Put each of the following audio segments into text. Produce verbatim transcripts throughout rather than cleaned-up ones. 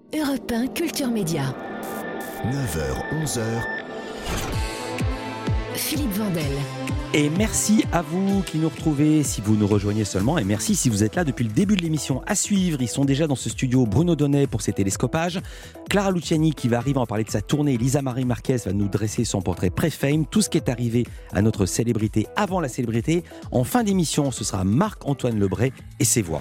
Europe un Culture Média. neuf heures, onze heures. Philippe Vandel. Et merci à vous qui nous retrouvez, si vous nous rejoignez seulement, et merci si vous êtes là depuis le début de l'émission. À suivre, ils sont déjà dans ce studio, Bruno Donnet pour ses télescopages, Clara Luciani qui va arriver à en parler de sa tournée, Lisa Marie Marquez va nous dresser son portrait pré-fame, tout ce qui est arrivé à notre célébrité avant la célébrité. En fin d'émission, ce sera Marc-Antoine Lebray et ses voix.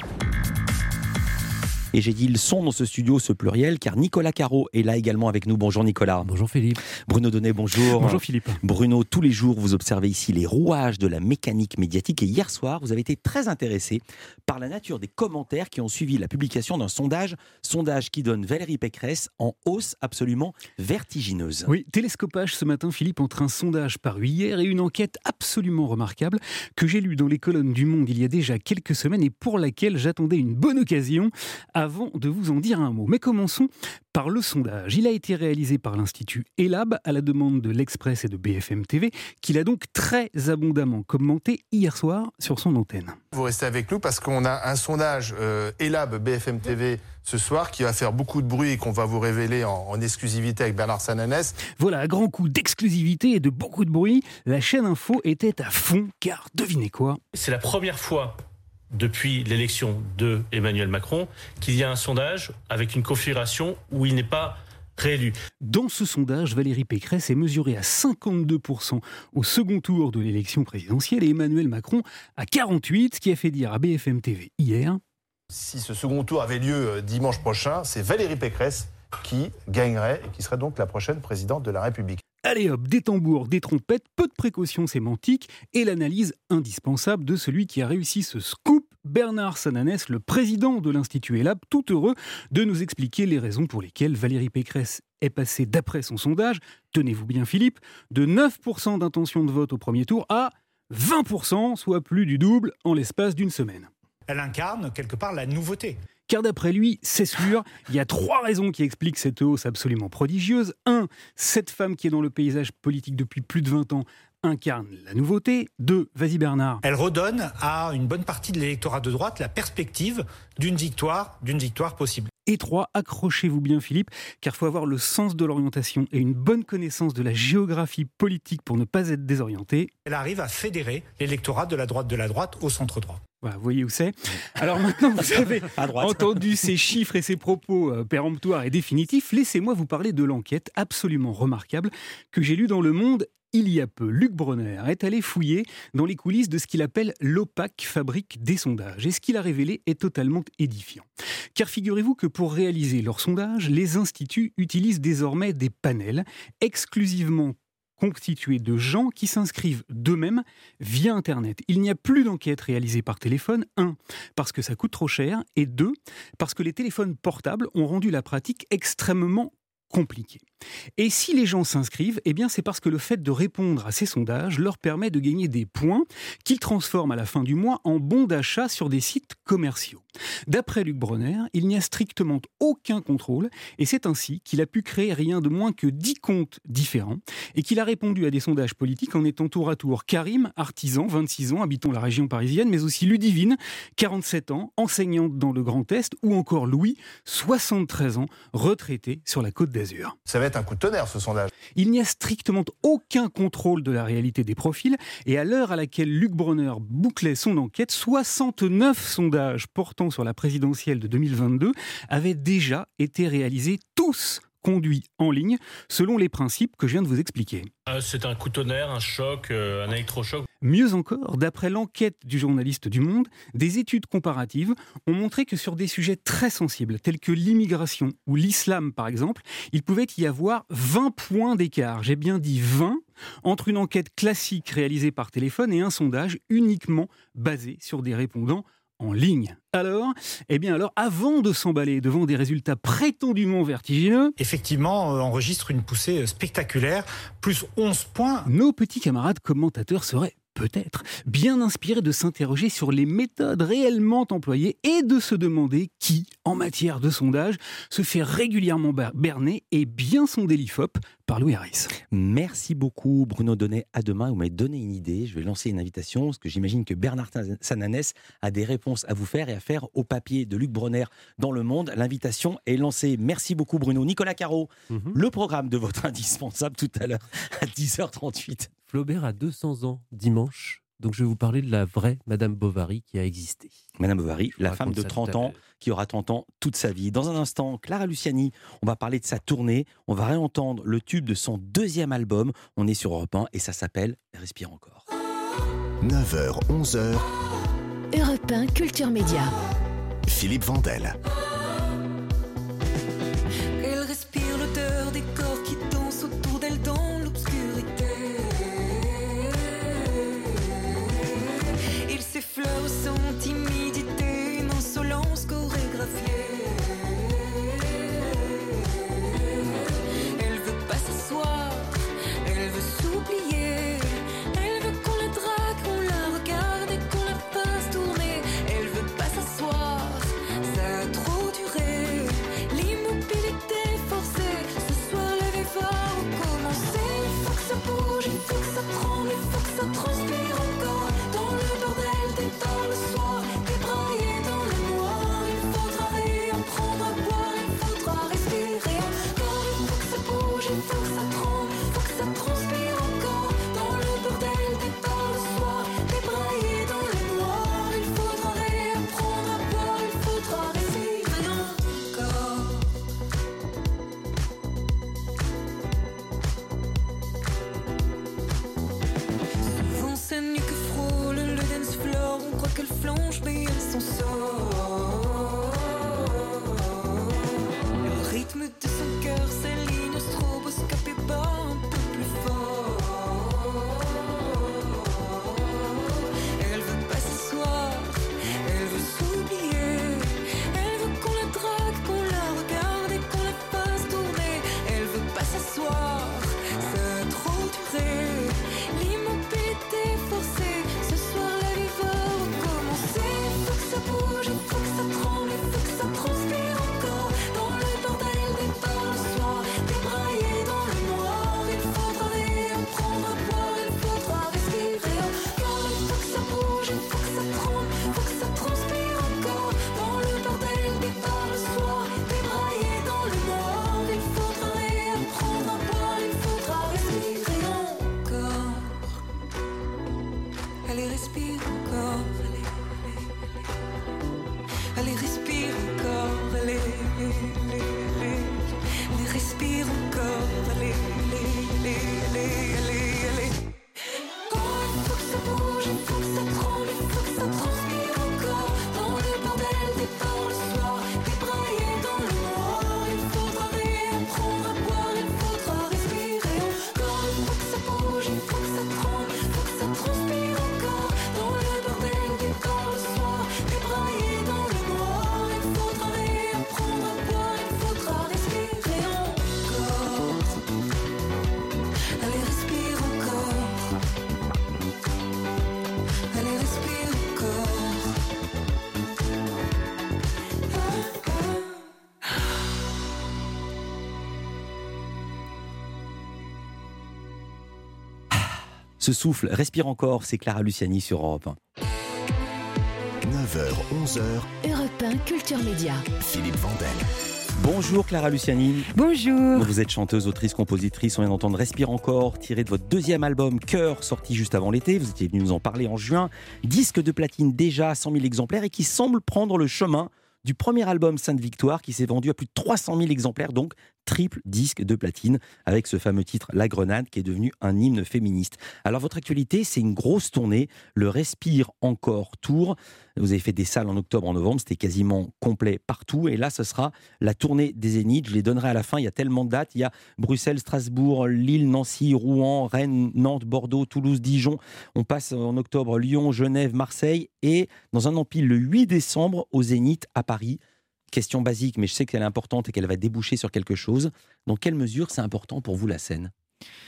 Et j'ai dit ils sont dans ce studio, ce pluriel, car Nicolas Caro est là également avec nous. Bonjour Nicolas. Bonjour Philippe. Bruno Donnet, bonjour. Bonjour Philippe. Bruno, tous les jours, vous observez ici les rouages de la mécanique médiatique. Et hier soir, vous avez été très intéressé par la nature des commentaires qui ont suivi la publication d'un sondage. Sondage qui donne Valérie Pécresse en hausse absolument vertigineuse. Oui, télescopage ce matin, Philippe, entre un sondage paru hier et une enquête absolument remarquable que j'ai lue dans les colonnes du Monde il y a déjà quelques semaines et pour laquelle j'attendais une bonne occasion avant de vous en dire un mot. Mais commençons par le sondage. Il a été réalisé par l'Institut ELAB à la demande de l'Express et de B F M T V, qu'il a donc très abondamment commenté hier soir sur son antenne. Vous restez avec nous parce qu'on a un sondage euh, ELAB B F M T V ce soir qui va faire beaucoup de bruit et qu'on va vous révéler en, en exclusivité avec Bernard Sananès. Voilà, à grand coup d'exclusivité et de beaucoup de bruit, la chaîne Info était à fond car devinez quoi ? C'est la première fois depuis l'élection de Emmanuel Macron qu'il y a un sondage avec une configuration où il n'est pas réélu. Dans ce sondage, Valérie Pécresse est mesurée à cinquante-deux pour cent au second tour de l'élection présidentielle et Emmanuel Macron à quarante-huit pour cent, ce qui a fait dire à B F M T V hier. Si ce second tour avait lieu dimanche prochain, c'est Valérie Pécresse qui gagnerait et qui serait donc la prochaine présidente de la République. Allez hop, des tambours, des trompettes, peu de précautions sémantiques et l'analyse indispensable de celui qui a réussi ce scoop, Bernard Sananès, le président de l'Institut ELAB, tout heureux de nous expliquer les raisons pour lesquelles Valérie Pécresse est passée, d'après son sondage, tenez-vous bien Philippe, de neuf pour cent d'intention de vote au premier tour à vingt pour cent, soit plus du double en l'espace d'une semaine. Elle incarne quelque part la nouveauté. Car d'après lui, c'est sûr, il y a trois raisons qui expliquent cette hausse absolument prodigieuse. Un, cette femme qui est dans le paysage politique depuis plus de vingt ans incarne la nouveauté. Deux, vas-y Bernard. Elle redonne à une bonne partie de l'électorat de droite la perspective d'une victoire, d'une victoire possible. Et trois, accrochez-vous bien Philippe, car il faut avoir le sens de l'orientation et une bonne connaissance de la géographie politique pour ne pas être désorienté. Elle arrive à fédérer l'électorat de la droite de la droite au centre droit. Voilà, vous voyez où c'est. Alors maintenant, vous avez entendu ces chiffres et ces propos euh, péremptoires et définitifs. Laissez-moi vous parler de l'enquête absolument remarquable que j'ai lue dans Le Monde il y a peu. Luc Bronner est allé fouiller dans les coulisses de ce qu'il appelle l'opaque fabrique des sondages. Et ce qu'il a révélé est totalement édifiant. Car figurez-vous que pour réaliser leurs sondages, les instituts utilisent désormais des panels exclusivement constitué de gens qui s'inscrivent d'eux-mêmes via Internet. Il n'y a plus d'enquête réalisée par téléphone, un, parce que ça coûte trop cher, et deux, parce que les téléphones portables ont rendu la pratique extrêmement compliquée. Et si les gens s'inscrivent, eh bien c'est parce que le fait de répondre à ces sondages leur permet de gagner des points qu'ils transforment à la fin du mois en bons d'achat sur des sites commerciaux. D'après Luc Bronner, il n'y a strictement aucun contrôle et c'est ainsi qu'il a pu créer rien de moins que dix comptes différents et qu'il a répondu à des sondages politiques en étant tour à tour Karim, artisan, vingt-six ans, habitant la région parisienne, mais aussi Ludivine, quarante-sept ans, enseignante dans le Grand Est, ou encore Louis, soixante-treize ans, retraité sur la Côte d'Azur. Ça va être un coup de tonnerre ce sondage. Il n'y a strictement aucun contrôle de la réalité des profils et à l'heure à laquelle Luc Bronner bouclait son enquête, soixante-neuf sondages portant sur la présidentielle de deux mille vingt-deux avaient déjà été réalisés, tous conduits en ligne, selon les principes que je viens de vous expliquer. Euh, c'est un coup de tonnerre, un choc, euh, un électrochoc. Mieux encore, d'après l'enquête du journaliste du Monde, des études comparatives ont montré que sur des sujets très sensibles, tels que l'immigration ou l'islam par exemple, il pouvait y avoir vingt points d'écart, j'ai bien dit vingt, entre une enquête classique réalisée par téléphone et un sondage uniquement basé sur des répondants en ligne. Alors, eh bien alors, avant de s'emballer devant des résultats prétendument vertigineux, effectivement, euh, enregistre une poussée spectaculaire, plus onze points. Nos petits camarades commentateurs seraient peut-être bien inspiré de s'interroger sur les méthodes réellement employées et de se demander qui, en matière de sondage, se fait régulièrement berner et bien sonder l'I F O P par Louis Harris. Merci beaucoup Bruno Donnet. À demain, vous m'avez donné une idée. Je vais lancer une invitation parce que j'imagine que Bernard Sananès a des réponses à vous faire et à faire au papier de Luc Bronner dans Le Monde. L'invitation est lancée. Merci beaucoup Bruno. Nicolas Caro, mm-hmm. le programme de votre indispensable tout à l'heure à dix heures trente-huit. Flaubert a deux cents ans dimanche, donc je vais vous parler de la vraie Madame Bovary qui a existé. Madame Bovary, la femme de trente ans qui aura trente ans toute sa vie. Dans un instant, Clara Luciani, on va parler de sa tournée, on va réentendre le tube de son deuxième album. On est sur Europe un et ça s'appelle Respire encore. neuf heures, onze heures. Europe un Culture Média. Philippe Vandel. Elle respire l'odeur des corps qui dansent autour d'elle dans l'obscurité. Il s'effleure sans timidité, une insolence chorégraphiée. Elle veut pas s'asseoir, elle veut s'oublier. Elle veut qu'on la drague, qu'on la regarde et qu'on la fasse tourner. Elle veut pas s'asseoir, ça a trop duré. L'immobilité forcée, ce soir la vie va recommencer. Il faut que ça bouge, il faut que ça tremble, il faut que ça transpire encore. Dans le bordel des temps le soir, débraillé dans le noir. Il faudra réapprendre à boire, il faudra respirer encore. Il faut que ça bouge, il faut que ça tremble, il faut que ça transpire encore. Dans le bordel des temps le soir, débraillé dans le noir. Il faudra réapprendre à boire, il faudra respirer encore. Souvent sa nuque frôle le dance floor. On croit qu'elle flanche mais elle s'en sort. Le rythme de son cœur s'aligne au stroboscope et bat un peu plus fort. Elle veut pas s'asseoir, elle veut s'oublier. Elle veut qu'on la drague, qu'on la regarde et qu'on la fasse tourner. Elle veut pas s'asseoir, ça a trop duré. L'immobilité forcée, ce soir la vie va recommencer. Il faut que ça bouge, il faut que ça tremble, il faut que ça transpire encore. Dans le bordel des bars le soir, débraillé dans le noir. Il faudra réapprendre à boire, il faudra respirer encore. Il faut que ça bouge, il faut que ça tremble, il faut que ça transpire encore. Dans le bordel des bars le soir, débraillé dans le noir. Il faudra réapprendre à boire, il faudra respirer encore. Allez, respire encore. Allez, respire encore. Allez, allez, allez. Allez, respire encore. Allez, allez, allez, allez, allez, allez. Oh, il faut que ça bouge, il faut que ça tremble, il faut que ça transpire encore. Dans le bordel des bars le soir, débraillé dans le noir. Il faudra réapprendre à boire, il faudra respirer encore. Il faut que ça bouge, il faut que ça tremble, il faut que ça transpire encore. Dans le bordel des bars le soir, débraillé dans le noir. Il faudra réapprendre à boire, il faudra respirer encore. Allez, respire encore. Allez, respire encore. Ah, ah. Ce souffle, respire encore, c'est Clara Luciani sur Europe un. neuf heures, onze heures. Europe un Culture Média. Philippe Vandel. Bonjour Clara Luciani. Bonjour. Vous êtes chanteuse, autrice, compositrice. On vient d'entendre Respire encore, tiré de votre deuxième album Cœur, sorti juste avant l'été. Vous étiez venu nous en parler en juin. Disque de platine déjà à cent mille exemplaires et qui semble prendre le chemin du premier album Sainte Victoire qui s'est vendu à plus de trois cent mille exemplaires, donc triple disque de platine avec ce fameux titre La Grenade qui est devenu un hymne féministe. Alors votre actualité, c'est une grosse tournée, le Respire encore Tour. Vous avez fait des salles en octobre, en novembre, c'était quasiment complet partout et là ce sera la tournée des Zéniths. Je les donnerai à la fin, il y a tellement de dates, il y a Bruxelles, Strasbourg, Lille, Nancy, Rouen, Rennes, Nantes, Bordeaux, Toulouse, Dijon. On passe en octobre Lyon, Genève, Marseille et dans un empile le huit décembre au Zénith à Paris. Question basique, mais je sais qu'elle est importante et qu'elle va déboucher sur quelque chose. Dans quelle mesure c'est important pour vous la scène ?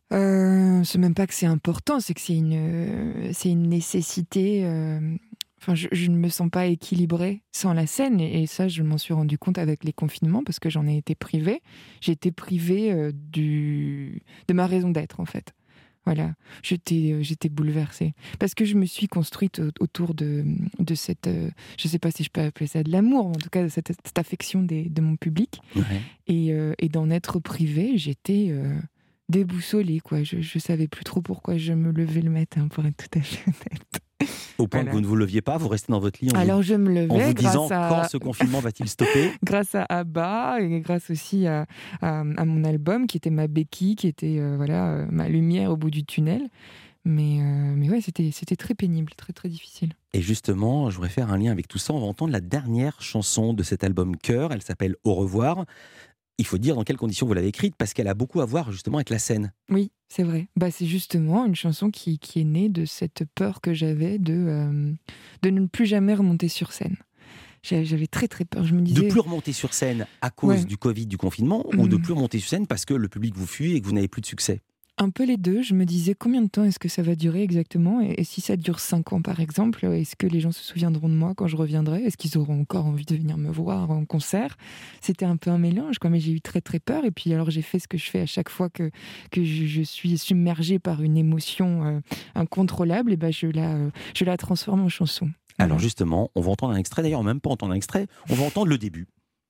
euh, C'est même pas que c'est important, c'est que c'est une, euh, c'est une nécessité. Euh, enfin, je, je ne me sens pas équilibrée sans la scène. Et, et ça, je m'en suis rendu compte avec les confinements parce que j'en ai été privée. J'ai été privée euh, du, de ma raison d'être, en fait. Voilà, j'étais, euh, j'étais bouleversée. Parce que je me suis construite autour de, de cette... Euh, je ne sais pas si je peux appeler ça de l'amour, en tout cas de cette, cette affection des, de mon public. Ouais. Et, euh, et d'en être privée, j'étais euh, déboussolée, quoi. Je ne savais plus trop pourquoi je me levais le matin, pour être tout à fait honnête. Au point voilà. que vous ne vous leviez pas, vous restez dans votre lit en Alors vous, je me levais en vous grâce disant à... quand ce confinement va-t-il stopper. Grâce à Abba et grâce aussi à, à, à mon album qui était ma béquille, qui était euh, voilà, euh, ma lumière au bout du tunnel. Mais, euh, mais ouais, c'était, c'était très pénible, très très difficile. Et justement, je voudrais faire un lien avec tout ça. On va entendre la dernière chanson de cet album Cœur. Elle s'appelle Au revoir. Il faut dire dans quelles conditions vous l'avez écrite, parce qu'elle a beaucoup à voir justement avec la scène. Oui, c'est vrai. Bah, c'est justement une chanson qui, qui est née de cette peur que j'avais de, euh, de ne plus jamais remonter sur scène. J'avais très très peur. Je me disais... De plus remonter sur scène à cause ouais. du Covid, du confinement, mmh. ou de plus remonter sur scène parce que le public vous fuit et que vous n'avez plus de succès? Un peu les deux. Je me disais combien de temps est-ce que ça va durer exactement, et, et si ça dure cinq ans par exemple, est-ce que les gens se souviendront de moi quand je reviendrai? Est-ce qu'ils auront encore envie de venir me voir en concert? C'était un peu un mélange, quoi, mais j'ai eu très très peur. Et puis alors j'ai fait ce que je fais à chaque fois que, que je, je suis submergée par une émotion euh, incontrôlable, et ben je la, euh, je la transforme en chanson. Alors justement, on va entendre un extrait, d'ailleurs même pas entendre un extrait, on va entendre le début.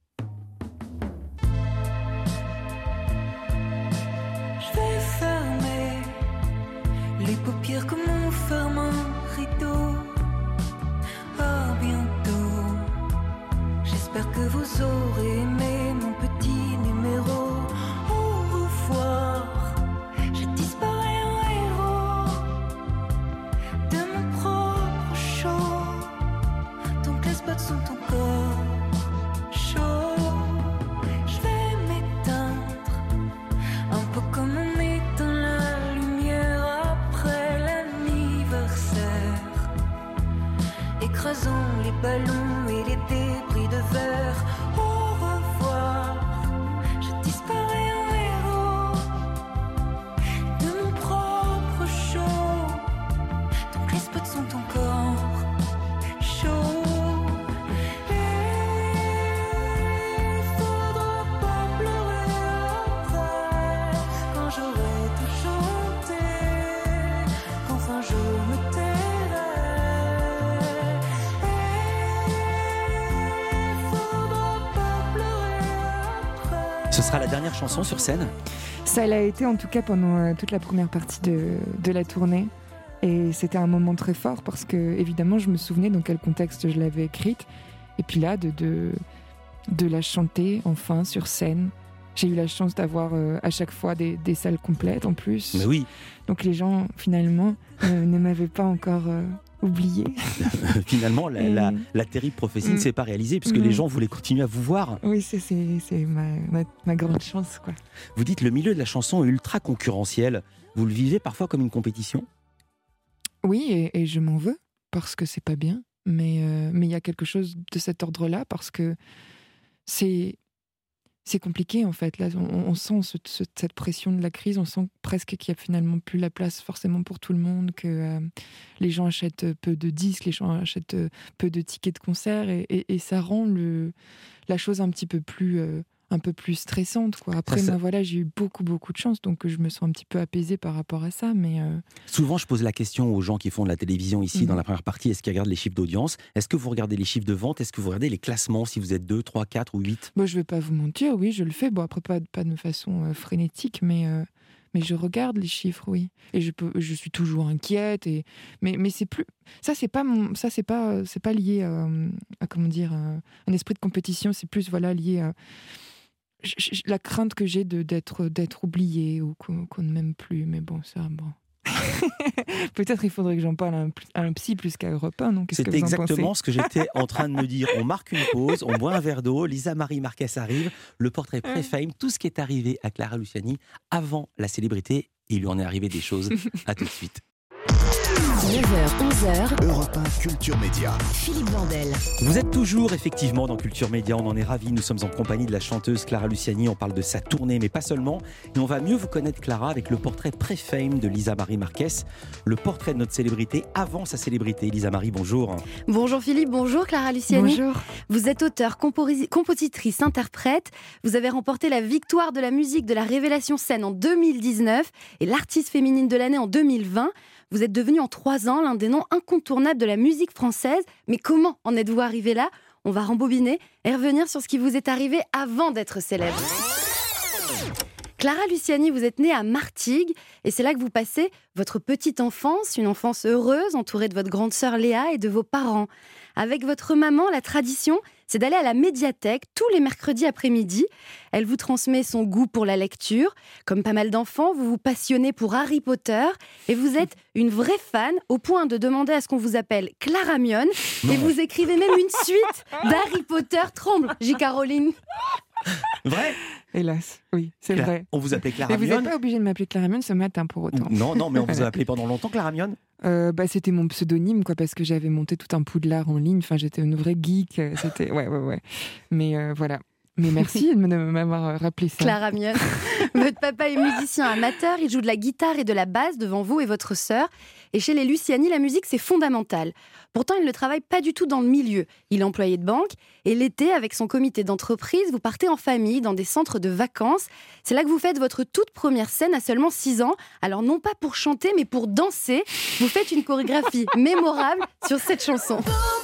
Les paupières comme on ferme un rideau. À bientôt. J'espère que vous aurez aimé mon petit numéro. Au revoir. Je disparais en héros de mon propre show. Donc les spots sont encore chauds. Je vais m'éteindre un peu comme on éteint la lumière après l'anniversaire, écrasant les ballons et les débris de verre. Au revoir, je disparais en héros de mon propre show. Donc les spots sont encore chauds. Ce sera la dernière chanson sur scène? Ça l'a été en tout cas pendant euh, toute la première partie de, de la tournée. Et c'était un moment très fort parce que, évidemment, je me souvenais dans quel contexte je l'avais écrite. Et puis là, de, de, de la chanter enfin sur scène. J'ai eu la chance d'avoir euh, à chaque fois des, des salles complètes en plus. Mais oui. Donc les gens, finalement, euh, ne m'avaient pas encore euh, oublié. Finalement, la, Et... la, la terrible prophétie mmh. ne s'est pas réalisée puisque mmh. les gens voulaient continuer à vous voir. Oui, c'est, c'est, c'est ma, ma, ma grande chance, quoi. Vous dites le milieu de la chanson est ultra concurrentiel. Vous le vivez parfois comme une compétition? Oui, et, et je m'en veux parce que c'est pas bien. Mais euh, mais il y a quelque chose de cet ordre-là parce que c'est... C'est compliqué en fait, là on, on sent ce, ce, cette pression de la crise, on sent presque qu'il n'y a finalement plus la place forcément pour tout le monde, que euh, les gens achètent peu de disques, les gens achètent peu de tickets de concert et, et, et ça rend le, la chose un petit peu plus, euh, un peu plus stressante, quoi. Après, ça, moi, voilà, j'ai eu beaucoup, beaucoup de chance, donc je me sens un petit peu apaisée par rapport à ça. Mais euh... Souvent, je pose la question aux gens qui font de la télévision ici, mmh. dans la première partie, est-ce qu'ils regardent les chiffres d'audience? Est-ce que vous regardez les chiffres de vente? Est-ce que vous regardez les classements, si vous êtes deux, trois, quatre ou huit? Bon, je ne vais pas vous mentir, oui, je le fais. Bon, après, pas, pas de façon euh, frénétique, mais... Euh... Mais je regarde les chiffres, oui, et je peux, je suis toujours inquiète. Et mais, mais c'est plus, ça c'est pas mon, ça c'est pas, c'est pas lié à, à comment dire, à un esprit de compétition. C'est plus voilà lié à je, je, la crainte que j'ai de d'être d'être oubliée ou qu'on, qu'on ne m'aime plus. Mais bon, ça, bon. Peut-être il faudrait que j'en parle à un, à un psy plus qu'à Europe un, non? Qu'est-ce C'est que vous exactement en pensez? Ce que j'étais en train de me dire. On marque une pause, on boit un verre d'eau, Lisa Marie Marquez arrive, le portrait pré-fame, tout ce qui est arrivé à Clara Luciani avant la célébrité. Il lui en est arrivé des choses. À tout de suite. neuf heures, onze heures, Europe un Culture Média. Philippe Vandel. Vous êtes toujours effectivement dans Culture Média, on en est ravis. Nous sommes en compagnie de la chanteuse Clara Luciani. On parle de sa tournée, mais pas seulement. Et on va mieux vous connaître, Clara, avec le portrait pré-fame de Lisa Marie Marquez. Le portrait de notre célébrité avant sa célébrité. Lisa Marie, bonjour. Bonjour Philippe, bonjour Clara Luciani. Bonjour. Vous êtes auteure, composi- compositrice, interprète. Vous avez remporté la victoire de la musique de la Révélation Scène en deux mille dix-neuf et l'artiste féminine de l'année en deux mille vingt. Vous êtes devenue en trois ans l'un des noms incontournables de la musique française. Mais comment en êtes-vous arrivé là ? On va rembobiner et revenir sur ce qui vous est arrivé avant d'être célèbre. Clara Luciani, vous êtes née à Martigues et c'est là que vous passez votre petite enfance, une enfance heureuse entourée de votre grande sœur Léa et de vos parents. Avec votre maman, la tradition, c'est d'aller à la médiathèque tous les mercredis après-midi. Elle vous transmet son goût pour la lecture. Comme pas mal d'enfants, vous vous passionnez pour Harry Potter et vous êtes une vraie fan au point de demander à ce qu'on vous appelle Clara Mion et vous écrivez même une suite d'Harry Potter Tremble, J K Rowling. Vrai ? Hélas, oui, c'est Cla- vrai. On vous appelait Clara Mais vous Mion ? n'êtes pas obligé de m'appeler Clara Mion ce matin pour autant. Non, non, mais on vous a appelé pendant longtemps Clara Mion ? Euh, bah, c'était mon pseudonyme, quoi, parce que j'avais monté tout un poudlard en ligne. Enfin, j'étais une vraie geek. euh, C'était, ouais, ouais, ouais. Mais euh, voilà. Mais merci de m'avoir rappelé ça. Clara Mion. Votre papa est musicien amateur, il joue de la guitare et de la basse devant vous et votre sœur. Et chez les Luciani, la musique, c'est fondamental. Pourtant, il ne travaille pas du tout dans le milieu. Il est employé de banque. Et l'été, avec son comité d'entreprise, vous partez en famille dans des centres de vacances. C'est là que vous faites votre toute première scène à seulement six ans. Alors, non pas pour chanter, mais pour danser. Vous faites une chorégraphie mémorable sur cette chanson.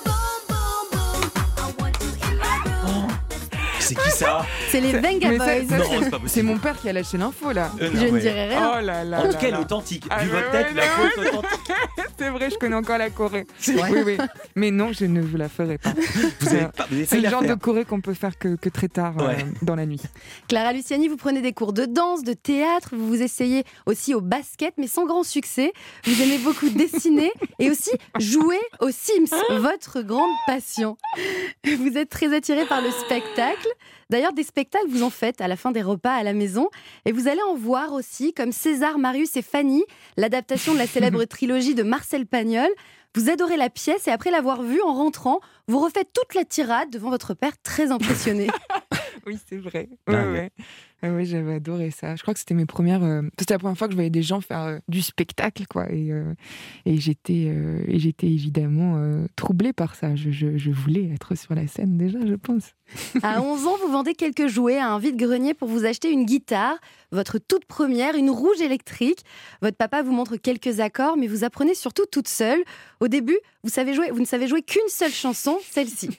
C'est qui ça ? C'est les Venga Mais ça- Boys. ça, Non, c'est- c'est pas possible. C'est mon père qui a lâché l'info, là. Euh, non, Je ne ouais. dirai rien. Oh là là En tout là cas, elle est là. authentique. Ah, Vu ouais, votre tête, ouais, la ouais. faute est authentique. C'est vrai, je connais encore la Corée. C'est vrai. Oui, oui. Mais non, je ne vous la ferai pas. Vous avez pas, vous avez C'est failli le la genre faire. de Corée qu'on peut faire que, que très tard euh, Ouais. dans la nuit. Clara Luciani, vous prenez des cours de danse, de théâtre, vous vous essayez aussi au basket, mais sans grand succès. Vous aimez beaucoup dessiner et aussi jouer aux Sims, votre grande passion. Vous êtes très attiré par le spectacle. D'ailleurs, des spectacles, vous en faites à la fin des repas à la maison. Et vous allez en voir aussi, comme César, Marius et Fanny, l'adaptation de la célèbre trilogie de Marcel Pagnol. Vous adorez la pièce et après l'avoir vue en rentrant, vous refaites toute la tirade devant votre père très impressionné. Oui, c'est vrai. Ah, Ouais, ouais. ouais. Ah ouais, j'avais adoré ça. Je crois que c'était mes premières. euh, C'était la première fois que je voyais des gens faire euh, du spectacle, quoi. Et, euh, et j'étais, euh, et j'étais évidemment euh, troublée par ça. Je, je, je voulais être sur la scène déjà, je pense. À onze ans, vous vendez quelques jouets à un vide-grenier pour vous acheter une guitare, votre toute première, une rouge électrique. Votre papa vous montre quelques accords, mais vous apprenez surtout toute seule. Au début, vous, savez jouer, vous ne savez jouer qu'une seule chanson, celle-ci.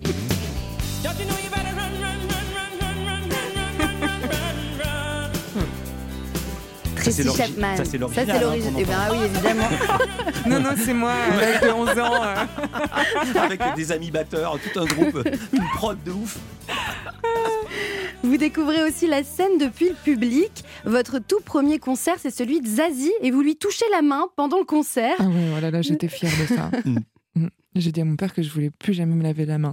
Ça, c'est Tracy l'origi- Chapman. ça, c'est l'original, Ça, c'est hein, l'origine. qu'on Eh ben, entend. ah oui, évidemment. Non, non, c'est moi, à l'âge de onze ans. euh. Avec des amis batteurs, tout un groupe, une prod de ouf. Vous découvrez aussi la scène depuis le public. Votre tout premier concert, c'est celui de Zazie et vous lui touchez la main pendant le concert. Ah ouais, voilà, là, j'étais fière de ça. Mm. J'ai dit à mon père que je voulais plus jamais me laver la main.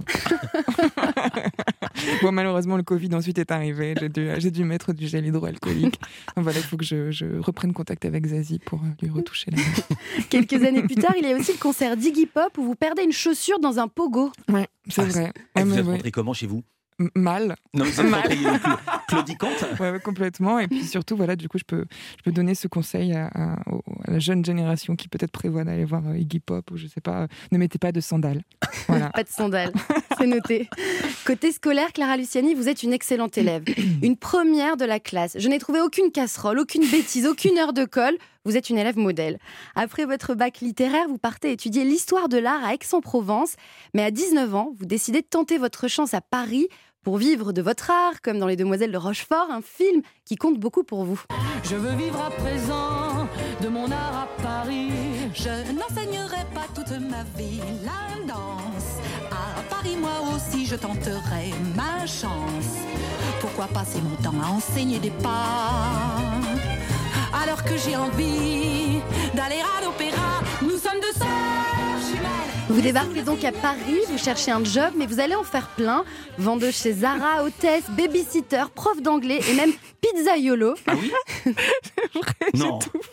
Bon, malheureusement, le Covid ensuite est arrivé. J'ai dû, j'ai dû mettre du gel hydroalcoolique. Voilà, il faut que je, je reprenne contact avec Zazie pour euh, lui retoucher la main. Quelques années plus tard, il y a aussi le concert d'Iggy Pop où vous perdez une chaussure dans un pogo. Ouais, c'est Ah, vrai. Et Ouais, vous mais êtes ouais. rentré comment chez vous ? M- Mal. Non, vous êtes Mal. rentré cla- claudicante ? Ouais, ouais, complètement. Et puis surtout, voilà, du coup, je peux, je peux donner ce conseil à, à- au- à la jeune génération qui peut-être prévoit d'aller voir euh, Iggy Pop ou je sais pas. euh, ne mettez pas de sandales. Voilà. Pas de sandales, c'est noté. Côté scolaire, Clara Luciani, vous êtes une excellente élève. Une première de la classe. Je n'ai trouvé aucune casserole, aucune bêtise, aucune heure de colle. Vous êtes une élève modèle. Après votre bac littéraire, vous partez étudier l'histoire de l'art à Aix-en-Provence. Mais à dix-neuf ans, vous décidez de tenter votre chance à Paris pour vivre de votre art, comme dans Les Demoiselles de Rochefort, un film qui compte beaucoup pour vous. Je veux vivre à présent de mon art à Paris. Je n'enseignerai pas toute ma vie la danse. À Paris, moi aussi, je tenterai ma chance. Pourquoi passer mon temps à enseigner des pas alors que j'ai envie d'aller à l'opéra? Nous sommes deux sœurs jumelles. Vous débarquez donc à Paris, vous cherchez un job, mais vous allez en faire plein. Vendeuse chez Zara, hôtesse, babysitter, prof d'anglais et même pizzaiolo. Ah oui ? C'est vrai, Non. j'ai tout fait.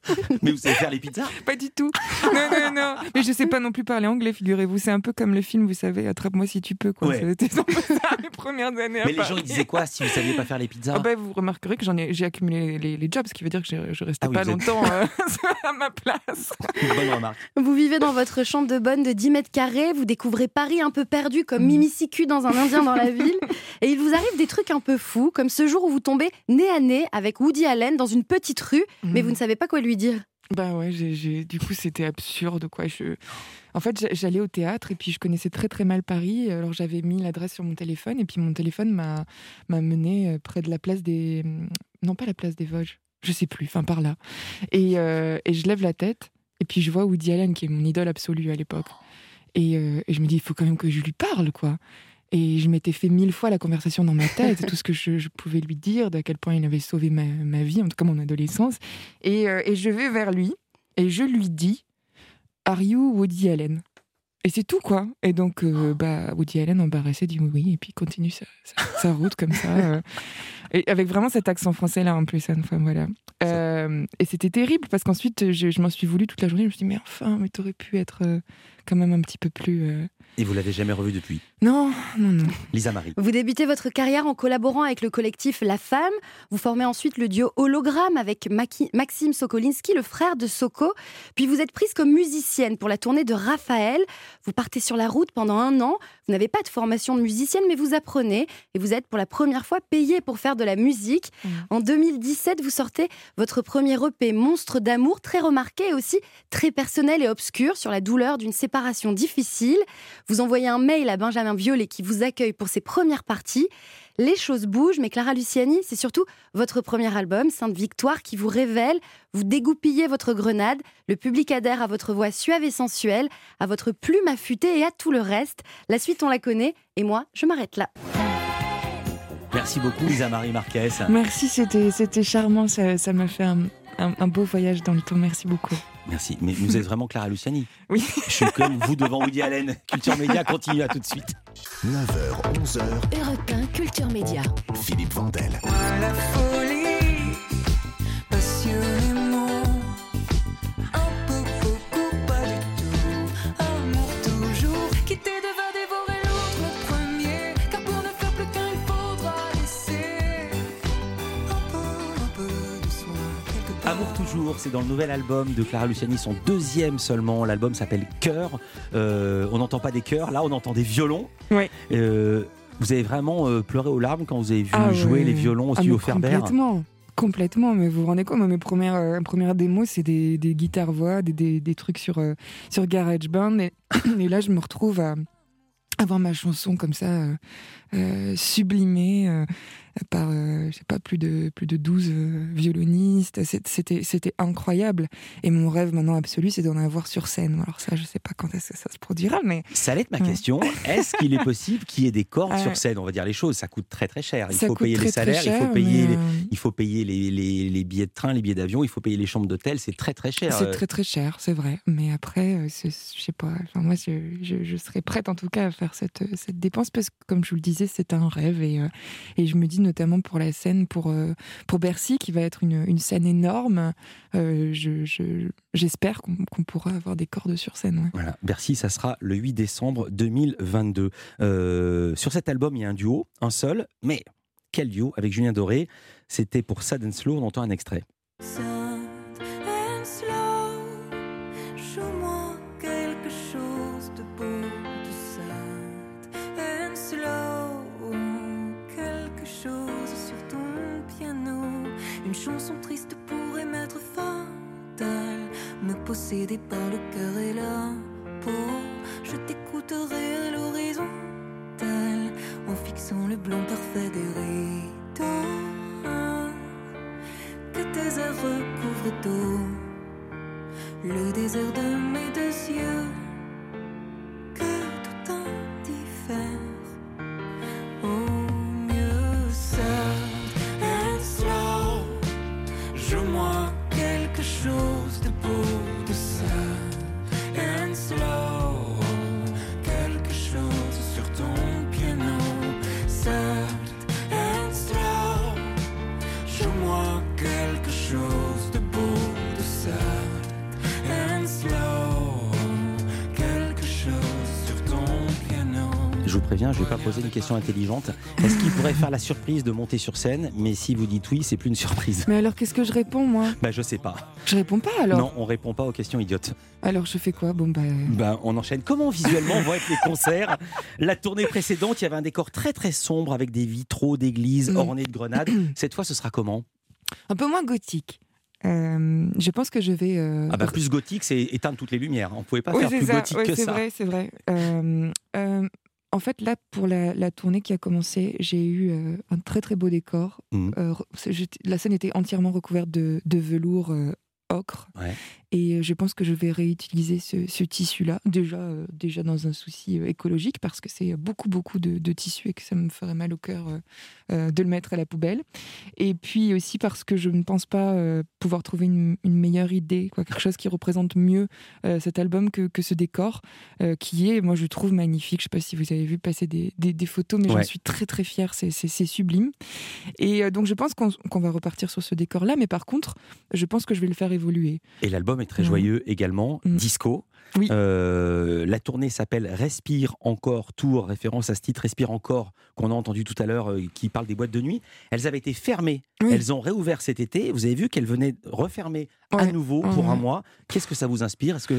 Mais vous savez faire les pizzas? Pas du tout. Non, non, non. Mais je sais pas non plus parler anglais, figurez-vous. C'est un peu comme le film, vous savez, Attrape-moi si tu peux. Quoi. Ouais. C'était un peu ça les premières années. Mais les gens ils disaient quoi si vous saviez pas faire les pizzas? Ah bah, vous remarquerez que j'en ai, j'ai accumulé les, les jobs, ce qui veut dire que je, je restais Ah oui, pas vous êtes- longtemps euh, à ma place. Bonne remarque. Vous vivez dans votre chambre de bonne de dix mètres carrés, vous découvrez Paris un peu perdu comme Mimi Siku dans Un Indien dans la ville. Et il vous arrive des trucs un peu fous, comme ce jour où vous tombez nez à nez avec Woody Allen dans une petite rue, mais vous ne savez pas quoi lui dire. Bah ouais, j'ai, j'ai... du coup c'était absurde quoi. Je... En fait j'a- j'allais au théâtre et puis je connaissais très très mal Paris, alors j'avais mis l'adresse sur mon téléphone et puis mon téléphone m'a, m'a mené près de la place des... Non pas la place des Vosges, je sais plus, enfin par là. Et, euh, et je lève la tête et puis je vois Woody Allen qui est mon idole absolue à l'époque. Et, euh, et je me dis il faut quand même que je lui parle quoi. Et je m'étais fait mille fois la conversation dans ma tête, tout ce que je, je pouvais lui dire, d'à quel point il avait sauvé ma, ma vie, en tout cas mon adolescence. Et, euh, et je vais vers lui et je lui dis « Are you Woody Allen ?» Et c'est tout, quoi. Et donc, euh, bah, Woody Allen, embarrassé, dit oui, et puis continue sa, sa, sa route comme ça. Euh, et avec vraiment cet accent français-là, en plus. Enfin, voilà. Euh, et c'était terrible, parce qu'ensuite, je, je m'en suis voulu toute la journée. Je me suis dit, mais enfin, mais t'aurais pu être euh, quand même un petit peu plus... Euh... Et vous l'avez jamais revu depuis? Non, non, non. Lisa Marie. Vous débutez votre carrière en collaborant avec le collectif La Femme. Vous formez ensuite le duo Hologramme avec Maki- Maxime Sokolinski, le frère de Soko. Puis vous êtes prise comme musicienne pour la tournée de Raphaël. Vous partez sur la route pendant un an. Vous n'avez pas de formation de musicienne, mais vous apprenez. Et vous êtes pour la première fois payée pour faire de la musique. Mmh. En deux mille dix-sept, vous sortez votre premier E P Monstre d'amour, très remarqué et aussi très personnel et obscur sur la douleur d'une séparation difficile. Vous envoyez un mail à Benjamin Biolay qui vous accueille pour ses premières parties. Les choses bougent, mais Clara Luciani, c'est surtout votre premier album, Sainte Victoire, qui vous révèle, vous dégoupillez votre grenade, le public adhère à votre voix suave et sensuelle, à votre plume affûtée et à tout le reste. La suite, on la connaît, et moi, je m'arrête là. Merci beaucoup, Lisa Marie Marquez. Merci, c'était, c'était charmant, ça, ça m'a fait un, un, un beau voyage dans le temps, merci beaucoup. Merci, mais vous êtes vraiment Clara Luciani. Oui. Je suis comme vous devant Woody Allen. Culture Média continue, à tout de suite. neuf heures, onze heures. Europe un Culture Média. Philippe Vandel. La folie, passionnément, un peu, beaucoup, pas du tout. Amour toujours, quitter devant dévorer l'autre le premier. Car pour ne faire plus qu'un, il faudra laisser un peu, un peu de soi. Quelque part. Amour toujours, c'est dans le nouvel album de Clara Luciani, son deuxième seulement. L'album s'appelle Cœur. Euh, on n'entend pas des chœurs, là on entend des violons. Oui. Euh, vous avez vraiment euh, pleuré aux larmes quand vous avez vu Ah jouer ouais. les violons au Ah, studio mais Ferber? Complètement. Complètement, mais vous vous rendez compte, moi, mes premières, euh, premières démos, c'est des, des guitares-voix, des, des, des trucs sur, euh, sur GarageBand. Et, et là, je me retrouve à avoir ma chanson comme ça, euh, euh, sublimée euh, par, euh, je sais pas, plus de, plus de douze euh, violonistes. C'était, c'était incroyable. Et mon rêve maintenant absolu, c'est d'en avoir sur scène. Alors ça, je sais pas quand est-ce que ça se produira, mais... Ça allait être ma question. Est-ce qu'il est possible qu'il y ait des cordes Euh, sur scène? On va dire les choses, ça coûte très très cher. Il Ça faut coûte payer très, les très salaires, cher, il faut payer, mais, les, euh, il faut payer les, les, les billets de train, les billets d'avion, il faut payer les chambres d'hôtel, c'est très très cher. C'est très très cher, c'est vrai. Mais après, euh, c'est, je sais pas. Enfin, moi, je, je, je serais prête en tout cas à faire cette, cette dépense parce que, comme je vous le disais, c'est un rêve. Et, euh, et je me dis notamment pour la scène, pour, euh, pour Bercy, qui va être une, une scène énorme, euh, je, je, j'espère qu'on, qu'on pourra avoir des cordes sur scène. Ouais. Voilà, Bercy, ça sera le huit décembre deux mille vingt-deux. Euh, sur cet album, il y a un duo, un seul, mais quel duo avec Julien Doré. C'était pour Sad and Slow, on entend un extrait. Sad and slow, joue-moi quelque chose de beau, de sad and slow, quelque chose sur ton piano, une chanson triste pourrait m'être fatale, me posséder par le cœur et la peau, je t'écouterai à l'horizontale, en fixant le blanc parfait des rideaux. Que tes airs recouvrent d'eau le désert de mes deux yeux, que tout indiffère au mieux. Sad and slow, joue-moi quelque chose de beau, de sad and slow, quelque chose sur ton piano. Sad and slow, joue-moi quelque chose de beau, de sad je ne vais pas poser une question intelligente. Est-ce qu'il pourrait faire la surprise de monter sur scène? Mais si vous dites oui, c'est plus une surprise. Mais alors, qu'est-ce que je réponds, moi? Bah, je sais pas. Je réponds pas, alors? Non, on répond pas aux questions idiotes. Alors, je fais quoi? Bon, bah... bah... On enchaîne. Comment, visuellement, vont être les concerts? La tournée précédente, il y avait un décor très, très sombre avec des vitraux d'églises Mm. ornés de grenades. Cette fois, ce sera comment? Un peu moins gothique. Euh, je pense que je vais... Euh... Ah bah, plus gothique, c'est éteindre toutes les lumières. On ne pouvait pas oui, faire plus ça. gothique oui, que c'est ça. Vrai, c'est vrai, euh, euh, En fait, là, pour la, la tournée qui a commencé, j'ai eu euh, un très très beau décor. Mmh. Euh, la scène était entièrement recouverte de, de velours euh, ocre. Ouais. Et je pense que je vais réutiliser ce, ce tissu-là, déjà, euh, déjà dans un souci euh, écologique, parce que c'est beaucoup, beaucoup de, de tissu et que ça me ferait mal au cœur euh, euh, de le mettre à la poubelle. Et puis aussi parce que je ne pense pas euh, pouvoir trouver une, une meilleure idée, quoi, quelque chose qui représente mieux euh, cet album que, que ce décor, euh, qui est, moi je trouve magnifique. Je ne sais pas si vous avez vu passer des, des, des photos, mais ouais. J'en suis très, très fière. C'est, c'est, c'est sublime. Et euh, donc je pense qu'on, qu'on va repartir sur ce décor-là, mais par contre, je pense que je vais le faire évoluer. Et l'album est très joyeux mmh. également, mmh. disco. Oui. Euh, la tournée s'appelle Respire encore Tour, référence à ce titre Respire encore qu'on a entendu tout à l'heure, euh, qui parle des boîtes de nuit. Elles avaient été fermées, oui. Elles ont réouvert cet été. Vous avez vu qu'elles venaient refermer ouais. à nouveau pour ouais. un mois. Qu'est-ce que ça vous inspire? Est-ce que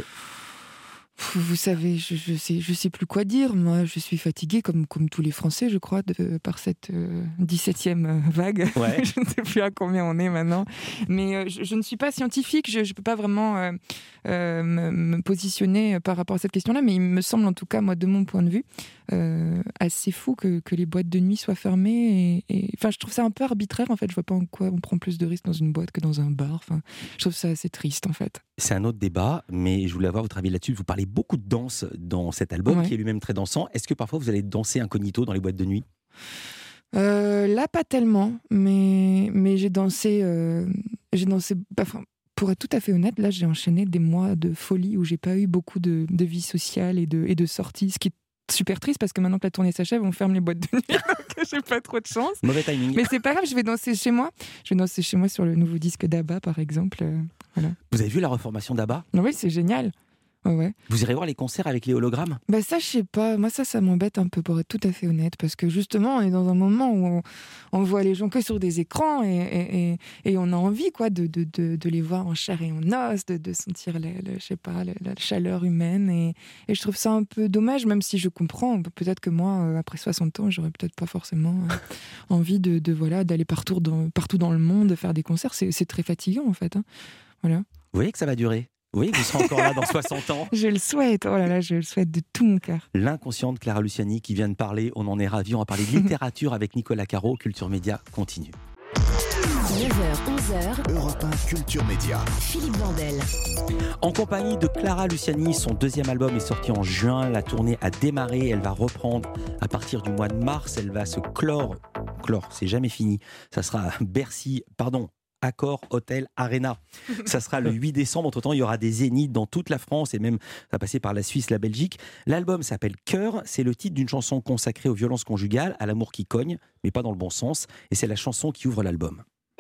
Vous savez, je, je sais, je sais plus quoi dire. Moi, je suis fatiguée, comme, comme tous les Français, je crois, de, par cette euh, dix-septième vague. Ouais. Je ne sais plus à combien on est maintenant. Mais euh, je, je ne suis pas scientifique, je ne peux pas vraiment euh, euh, me, me positionner par rapport à cette question-là. Mais il me semble, en tout cas, moi, de mon point de vue, euh, assez fou que, que les boîtes de nuit soient fermées. Et, et, enfin, je trouve ça un peu arbitraire, en fait. Je ne vois pas en quoi on prend plus de risques dans une boîte que dans un bar. Enfin, je trouve ça assez triste, en fait. C'est un autre débat, mais je voulais avoir votre avis là-dessus. Vous parlez beaucoup de danse dans cet album, ouais. qui est lui-même très dansant. Est-ce que parfois vous allez danser incognito dans les boîtes de nuit? euh, Là, pas tellement, mais, mais j'ai dansé... Euh, j'ai dansé enfin, pour être tout à fait honnête, là, j'ai enchaîné des mois de folie où j'ai pas eu beaucoup de, de vie sociale et de, et de sorties, ce qui est super triste parce que maintenant que la tournée s'achève, on ferme les boîtes de nuit, donc j'ai pas trop de chance. Mauvais timing. Mais c'est pas grave, je vais danser chez moi. Je vais danser chez moi sur le nouveau disque d'Abba, par exemple. Euh, voilà. Vous avez vu la reformation d'Abba? Oui, c'est génial. Ouais, ouais. Vous irez voir les concerts avec les hologrammes? Bah ça, je sais pas. Moi, ça, ça m'embête un peu, pour être tout à fait honnête, parce que justement, on est dans un moment où on, on voit les gens que sur des écrans et, et, et, et on a envie, quoi, de, de, de, de les voir en chair et en os, de, de sentir, la, la, je sais pas, la, la chaleur humaine. Et, et je trouve ça un peu dommage, même si je comprends. Peut-être que moi, après soixante ans, j'aurais peut-être pas forcément euh, envie de, de voilà, d'aller partout dans, partout dans le monde, de faire des concerts. C'est, c'est très fatigant, en fait. Hein. Voilà. Vous voyez que ça va durer? Oui, vous serez encore là dans soixante ans. Je le souhaite, oh là là, je le souhaite de tout mon cœur. L'inconsciente Clara Luciani qui vient de parler, on en est ravis, on va parler de littérature avec Nicolas Caro, Culture Média continue. neuf heures, onze heures, Europe un Culture Média. Philippe Vandel. En compagnie de Clara Luciani, son deuxième album est sorti en juin, la tournée a démarré, elle va reprendre à partir du mois de mars, elle va se clore, clore, c'est jamais fini, ça sera Bercy, pardon, Accor Hotel Arena. Ça sera le huit décembre. Entre-temps, il y aura des zéniths dans toute la France et même ça va passer par la Suisse, la Belgique. L'album s'appelle Cœur. C'est le titre d'une chanson consacrée aux violences conjugales, à l'amour qui cogne, mais pas dans le bon sens. Et c'est la chanson qui ouvre l'album.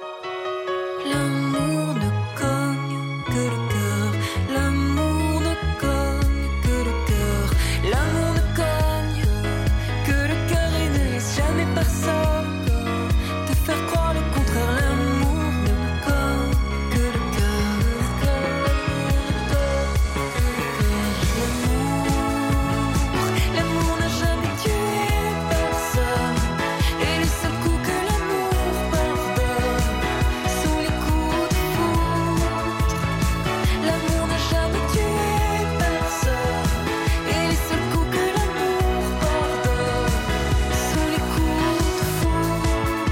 L'amour ne cogne que le cœur. L'amour ne cogne que le cœur. L'amour ne cogne que le cœur et ne laisse jamais personne te faire croire le contraire. L'amour ne cogne que le cœur. L'amour, l'amour n'a jamais tué personne. Et les seuls coups que l'amour pardonne sont les coups de foudre. L'amour n'a jamais tué personne. Et les seuls coups que l'amour pardonne sont les coups de foudre.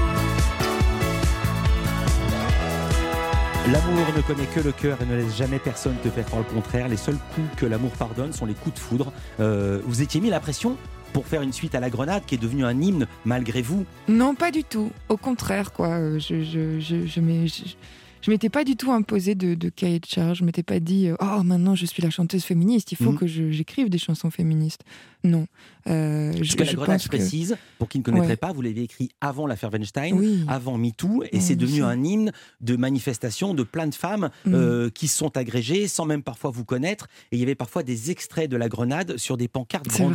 L'amour ne connaît que le cœur et ne laisse jamais personne te faire croire le contraire. Les seuls coups que l'amour pardonne sont les coups de foudre. Euh, vous étiez mis la pression pour faire une suite à La Grenade qui est devenue un hymne malgré vous? Non, pas du tout. Au contraire, quoi. Je, je, je, je, m'ai- je, je m'étais pas du tout imposé de, de cahier de charge. Je m'étais pas dit euh, oh maintenant je suis la chanteuse féministe. Il faut Mhm. que je- j'écrive des chansons féministes. Non. Euh, Parce je, que La je Grenade, pense je que- précise, pour qui ne connaîtrait Ouais. pas, vous l'avez écrit avant l'affaire Weinstein, Oui. avant MeToo, et Oui, c'est je devenu sais. un hymne de manifestation de plein de femmes Mhm. euh, qui se sont agrégées sans même parfois vous connaître. Et il y avait parfois des extraits de La Grenade sur des pancartes C'est brandies. vrai.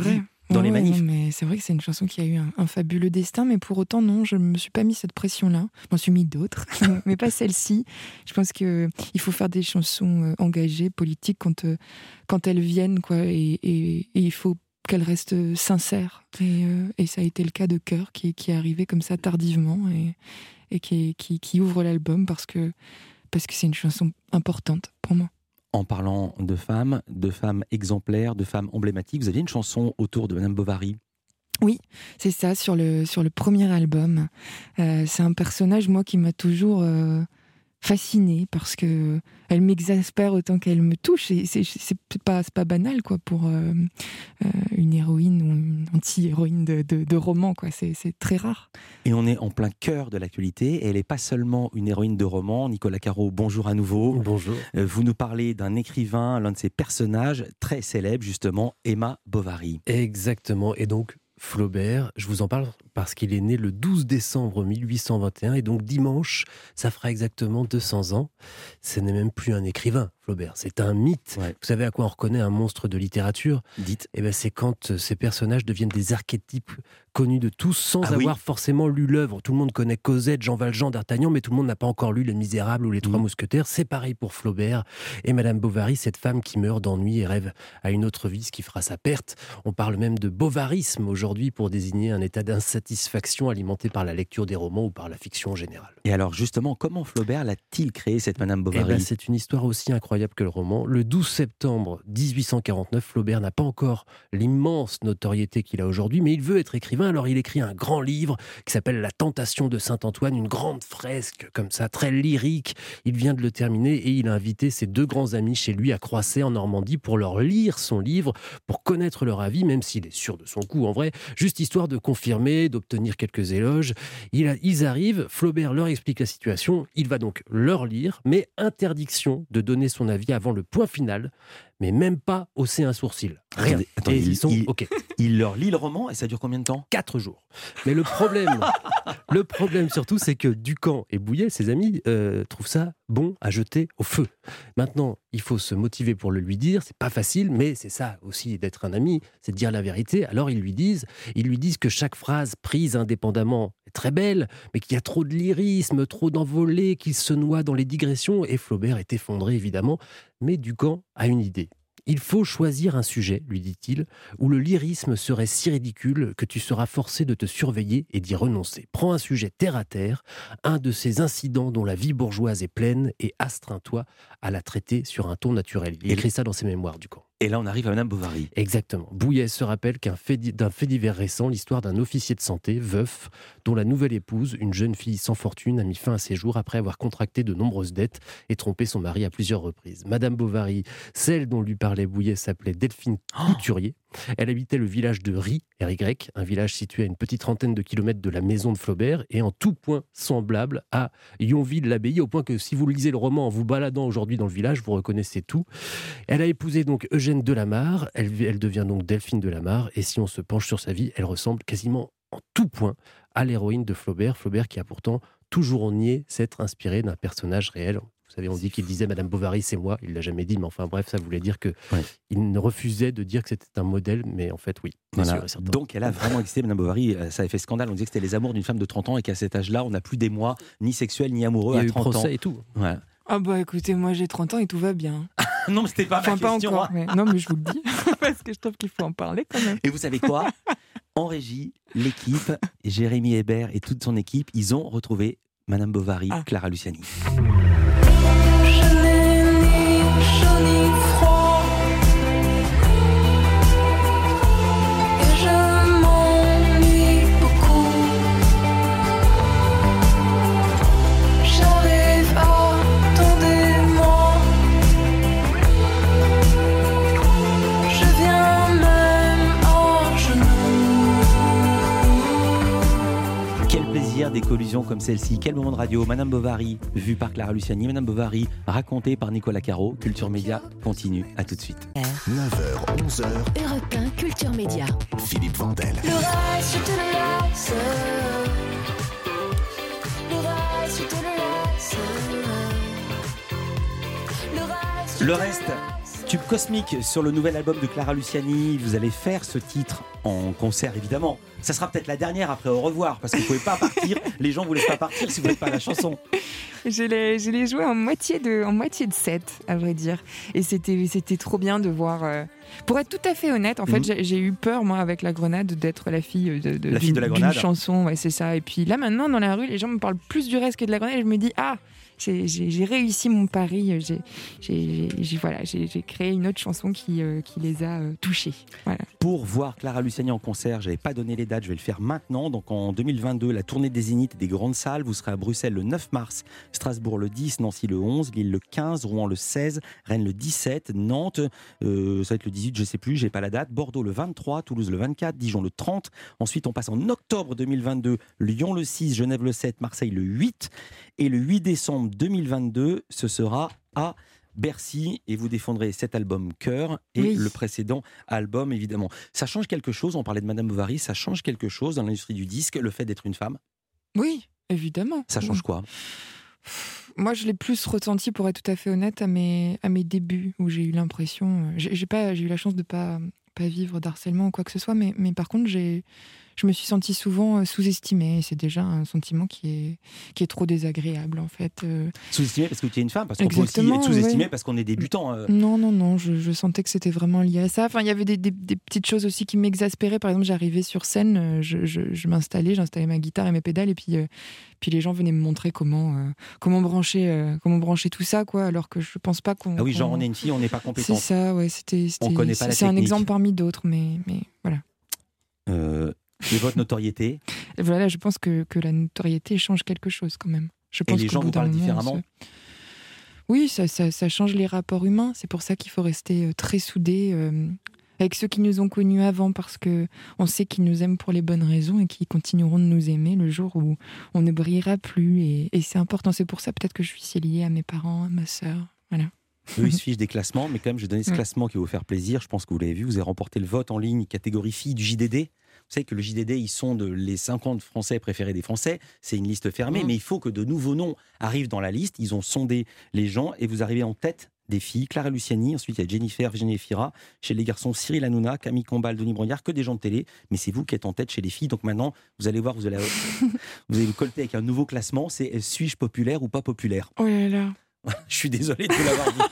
dans ouais, les manifs. Non, mais c'est vrai que c'est une chanson qui a eu un, un fabuleux destin, mais pour autant, non, je ne me suis pas mis cette pression-là. Je m'en suis mis d'autres, mais pas celle-ci. Je pense qu'il faut faire des chansons engagées, politiques, quand, quand elles viennent, quoi, et, et, et il faut qu'elles restent sincères. Et, euh, et ça a été le cas de Cœur, qui, qui est arrivé comme ça tardivement, et, et qui, qui, qui ouvre l'album parce que, parce que c'est une chanson importante pour moi. En parlant de femmes, de femmes exemplaires, de femmes emblématiques, vous aviez une chanson autour de Madame Bovary. Oui, c'est ça, sur le, sur le premier album. Euh, c'est un personnage, moi, qui m'a toujours euh, fascinée, parce que elle m'exaspère autant qu'elle me touche. Et c'est, c'est, c'est, pas, c'est pas banal, quoi, pour euh, euh, une héroïne ou une anti-héroïne de, de, de roman, quoi. C'est, c'est très rare. Et on est en plein cœur de l'actualité. Et elle n'est pas seulement une héroïne de roman. Nicolas Caro, bonjour à nouveau. Bonjour. Euh, vous nous parlez d'un écrivain, l'un de ses personnages très célèbres, justement, Emma Bovary. Exactement. Et donc, Flaubert, je vous en parle parce qu'il est né le douze décembre mille huit cent vingt et un, et donc dimanche, ça fera exactement deux cents ans. Ce n'est même plus un écrivain, Flaubert, c'est un mythe. Ouais. Vous savez à quoi on reconnaît un monstre de littérature ? Dites. Eh ben, c'est quand ces personnages deviennent des archétypes connus de tous sans ah avoir oui. forcément lu l'œuvre. Tout le monde connaît Cosette, Jean Valjean, D'Artagnan, mais tout le monde n'a pas encore lu Les Misérables ou Les Trois mmh. Mousquetaires. C'est pareil pour Flaubert. Et Madame Bovary, cette femme qui meurt d'ennui et rêve à une autre vie, ce qui fera sa perte. On parle même de bovarisme aujourd'hui pour désigner un état d'insatisfaction alimenté par la lecture des romans ou par la fiction en général. Et alors justement, comment Flaubert l'a-t-il créé, cette Madame Bovary ? Eh ben, c'est une histoire aussi incroyable que le roman. Le douze septembre dix-huit cent quarante-neuf, Flaubert n'a pas encore l'immense notoriété qu'il a aujourd'hui, mais il veut être écrivain, alors il écrit un grand livre qui s'appelle La Tentation de Saint-Antoine, une grande fresque comme ça, très lyrique. Il vient de le terminer et il a invité ses deux grands amis chez lui à Croisset en Normandie pour leur lire son livre, pour connaître leur avis, même s'il est sûr de son coup en vrai, juste histoire de confirmer, d'obtenir quelques éloges. Il a, ils arrivent, Flaubert leur explique la situation, il va donc leur lire, mais interdiction de donner son avis avant le point final, mais même pas hausser un sourcil. Rien. Attendez, attendez, et ils sont il, OK. Il leur lit le roman et ça dure combien de temps ? Quatre jours. Mais le problème, le problème surtout, c'est que Ducamp et Bouillet, ses amis, euh, trouvent ça bon à jeter au feu. Maintenant, il faut se motiver pour le lui dire. C'est pas facile, mais c'est ça aussi d'être un ami, c'est de dire la vérité. Alors ils lui disent, ils lui disent que chaque phrase prise indépendamment est très belle, mais qu'il y a trop de lyrisme, trop d'envolées, qu'il se noie dans les digressions. Et Flaubert est effondré évidemment, mais Ducamp a une idée. Il faut choisir un sujet, lui dit-il, où le lyrisme serait si ridicule que tu seras forcé de te surveiller et d'y renoncer. Prends un sujet terre à terre, un de ces incidents dont la vie bourgeoise est pleine, et astreins-toi à la traiter sur un ton naturel. Il écrit ça dans ses mémoires, Ducamp. Et là, on arrive à Madame Bovary. Exactement. Bouillet se rappelle qu'un fait, d'un fait divers récent, l'histoire d'un officier de santé, veuf, dont la nouvelle épouse, une jeune fille sans fortune, a mis fin à ses jours après avoir contracté de nombreuses dettes et trompé son mari à plusieurs reprises. Madame Bovary, celle dont lui parlait Bouillet, s'appelait Delphine Couturier. Elle habitait le village de Ry, R Y, un village situé à une petite trentaine de kilomètres de la maison de Flaubert et en tout point semblable à Yonville-l'Abbaye, au point que si vous lisez le roman en vous baladant aujourd'hui dans le village, vous reconnaissez tout. Elle a épousé donc Eugène Delamarre, elle, elle devient donc Delphine Delamarre, et si on se penche sur sa vie, elle ressemble quasiment en tout point à l'héroïne de Flaubert, Flaubert qui a pourtant toujours nié s'être inspiré d'un personnage réel. Vous savez, on dit qu'il disait « Madame Bovary, c'est moi », il ne l'a jamais dit, mais enfin bref, ça voulait dire qu'il ouais. ne refusait de dire que c'était un modèle, mais en fait, oui. Voilà. Sûr, donc elle a vraiment existé, Madame Bovary, ça avait fait scandale, on disait que c'était les amours d'une femme de trente ans et qu'à cet âge-là, on n'a plus d'émoi, ni sexuel, ni amoureux à trente ans. Il y a eu procès et tout. Ouais. Ah bah écoutez, moi j'ai trente ans et tout va bien. Non, mais c'était pas enfin, ma pas question. Encore, hein. mais... Non, mais je vous le dis, parce que je trouve qu'il faut en parler quand même. Et vous savez quoi ? En régie, l'équipe, Jérémy Hébert et toute son équipe, ils ont retrouvé Madame Bovary, ah. Clara Luciani. Je n'ai ni chaud ni froid, et je m'ennuie beaucoup. J'arrive, attendez-moi. Je viens même à genoux. Quel plaisir des collusions comme celle-ci. Quel moment de radio. Madame Bovary, vue par Clara Luciani. Madame Bovary, racontée par Nicolas Caro. Culture Média continue. À tout de suite. neuf heures, onze heures. Europe un, Culture Média. Philippe Vandel. Le reste, je te le laisse. Le reste, je te le laisse. Le reste, Tube cosmique sur le nouvel album de Clara Luciani. Vous allez faire ce titre en concert, évidemment. Ça sera peut-être la dernière après Au revoir, parce que vous ne pouvez pas partir. Les gens ne vous laissent pas partir si vous n'êtes pas la chanson. Je l'ai, je l'ai joué en moitié de, en moitié de set, à vrai dire. Et c'était, c'était trop bien de voir. Euh... Pour être tout à fait honnête, en fait, mmh. j'ai, j'ai eu peur, moi, avec La Grenade, d'être la fille de, de, la fille d'une, de La Grenade. d'une chanson. Ouais, c'est ça. Et puis là, maintenant, dans la rue, les gens me parlent plus du reste que de La Grenade. Et je me dis, ah, j'ai, j'ai, j'ai réussi mon pari. J'ai, j'ai, j'ai, voilà, j'ai, j'ai créé une autre chanson qui, euh, qui les a euh, touchés. Voilà. Pour voir Clara Luciani en concert, je n'avais pas donné les dates, je vais le faire maintenant. Donc en deux mille vingt-deux, la tournée des Zéniths et des grandes salles. Vous serez à Bruxelles le neuf mars, Strasbourg le dix, Nancy le onze, Lille le quinze, Rouen le seize, Rennes le dix-sept, Nantes, euh, ça va être le dix-huit, je ne sais plus, j'ai pas la date, Bordeaux le vingt-trois, Toulouse le vingt-quatre, Dijon le trente. Ensuite, on passe en octobre deux mille vingt-deux, Lyon le six, Genève le sept, Marseille le huit. Et le huit décembre deux mille vingt-deux, ce sera à Bercy, et vous défendrez cet album Cœur et oui. le précédent album, évidemment. Ça change quelque chose, on parlait de Madame Bovary, ça change quelque chose dans l'industrie du disque, le fait d'être une femme? Oui, évidemment. Ça change quoi? Moi, je l'ai plus ressenti, pour être tout à fait honnête, à mes, à mes débuts, où j'ai eu l'impression... J'ai, j'ai, pas, j'ai eu la chance de ne pas, pas vivre d'harcèlement ou quoi que ce soit, mais, mais par contre, j'ai... Je me suis sentie souvent sous-estimée. C'est déjà un sentiment qui est, qui est trop désagréable, en fait. Sous-estimée parce que tu es une femme? Parce qu'on Exactement, peut aussi être sous-estimé ouais. parce qu'on est débutant. Euh... Non, non, non. Je, je sentais que c'était vraiment lié à ça. Enfin, il y avait des, des, des petites choses aussi qui m'exaspéraient. Par exemple, j'arrivais sur scène, je, je, je m'installais, j'installais ma guitare et mes pédales, et puis, euh, puis les gens venaient me montrer comment, euh, comment, brancher, euh, comment brancher tout ça, quoi, alors que je pense pas qu'on... Ah oui, genre qu'on... on est une fille, on n'est pas compétent. C'est ça, ouais. C'était, c'était, on connaît pas la c'est technique. un exemple parmi d'autres, mais, mais voilà. Euh... Et votre notoriété? Voilà, je pense que, que la notoriété change quelque chose quand même. Je pense et les gens vous parlent différemment se... Oui, ça, ça, ça change les rapports humains. C'est pour ça qu'il faut rester très soudés euh, avec ceux qui nous ont connus avant, parce qu'on sait qu'ils nous aiment pour les bonnes raisons et qu'ils continueront de nous aimer le jour où on ne brillera plus. Et, et c'est important. C'est pour ça peut-être que je suis si liée à mes parents, à ma sœur. Voilà. Eux, ils se fichent des classements, mais quand même, je vais donner ce classement qui va vous faire plaisir. Je pense que vous l'avez vu. Vous avez remporté le vote en ligne catégorie filles du J D D. Vous savez que le J D D, ils sont de les cinquante Français préférés des Français. C'est une liste fermée, mmh. mais il faut que de nouveaux noms arrivent dans la liste. Ils ont sondé les gens et vous arrivez en tête des filles. Clara Luciani, ensuite il y a Jennifer, Virginie Efira. Chez les garçons, Cyril Hanouna, Camille Combal, Denis Brognard, que des gens de télé. Mais c'est vous qui êtes en tête chez les filles. Donc maintenant, vous allez voir, vous allez, vous allez vous colter avec un nouveau classement. C'est suis-je populaire ou pas populaire? Oh là là. Je suis désolé de vous l'avoir dit.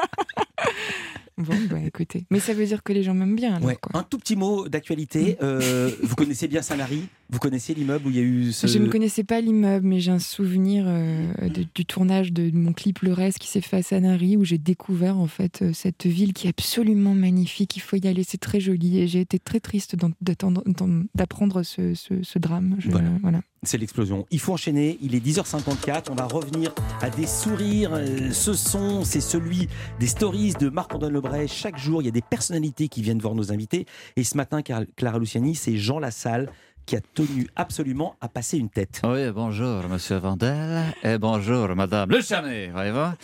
Bon, bah écoutez. Mais ça veut dire que les gens m'aiment bien, alors, ouais. quoi. Un tout petit mot d'actualité. Euh, vous connaissez bien Sanary? Vous connaissez l'immeuble où il y a eu ce... Je ne connaissais pas l'immeuble, mais j'ai un souvenir euh, de, du tournage de mon clip Le Reste qui s'est fait à Sanary, où j'ai découvert en fait euh, cette ville qui est absolument magnifique. Il faut y aller, c'est très joli. Et j'ai été très triste d'apprendre ce, ce, ce drame. Je, voilà. voilà. C'est l'explosion. Il faut enchaîner. Il est dix heures cinquante-quatre. On va revenir à des sourires. Ce son, c'est celui des stories de Marc-Antoine Lebray. Chaque jour, il y a des personnalités qui viennent voir nos invités. Et ce matin, Clara Luciani, c'est Jean Lassalle qui a tenu absolument à passer une tête. Oui, bonjour, monsieur Vandel. Et bonjour, madame Luciani, voyez-vous.